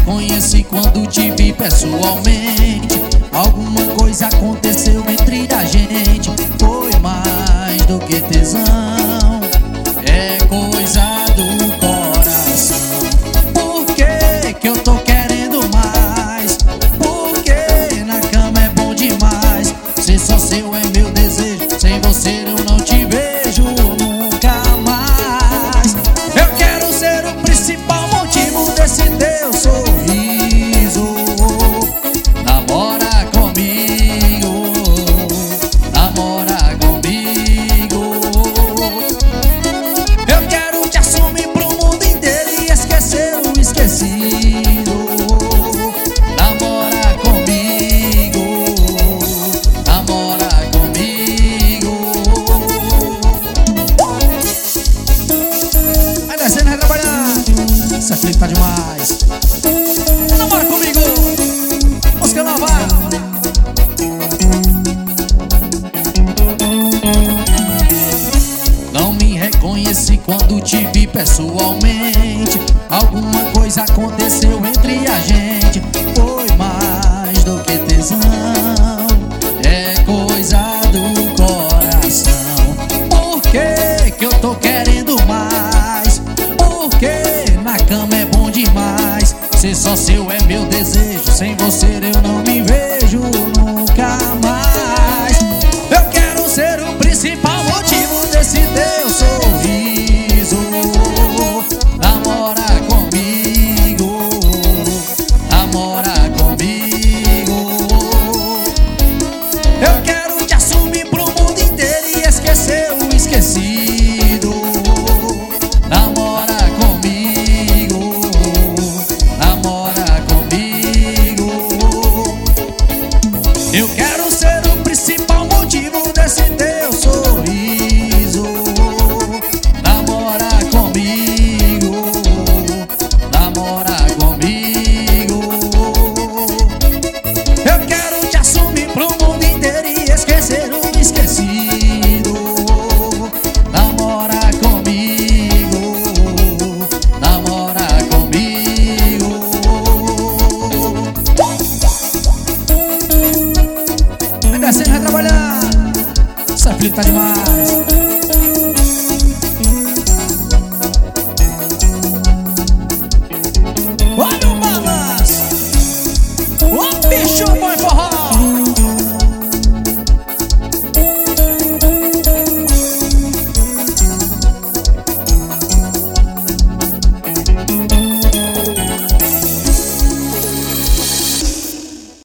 reconheci quando te vi pessoalmente. Alguma coisa aconteceu entre a gente. Foi mais do que tesão, é coisa do coração. Por que que eu tô querendo mais? Porque na cama é bom demais. Ser só seu é meu desejo, sem você eu não te vejo nunca mais. Eu quero ser o principal motivo desse teu sorriso. Namora comigo, namora comigo. Eu quero te assumir pro mundo inteiro e esquecer o esquecido. Namora comigo, namora comigo. Vai descendo, vai trabalhar. Essa clipe tá demais. Namora comigo. Música nova. Não me reconheci quando te vi pessoalmente. Alguma coisa aconteceu entre a gente. Foi mais do que tesão, é coisa do coração. Por que que eu tô querendo mais? Porque na cama é bom demais. Ser só seu é meu desejo, sem você eu não me vejo nunca mais. Eu quero ser o principal motivo desse teu sorriso. Namora comigo, namora comigo. Eu quero te assumir pro mundo inteiro e esquecer o esquecido. Namora comigo, namora comigo. Eu quero ser o principal motivo desse teu sorriso. Namora comigo, namora comigo. Eu quero te assumir pro mundo inteiro e esquecer o esquecido. Namora comigo, namora comigo. Vai descendo, vai trabalhar. Essa clipe tá demais. Olha o balanço, o bicho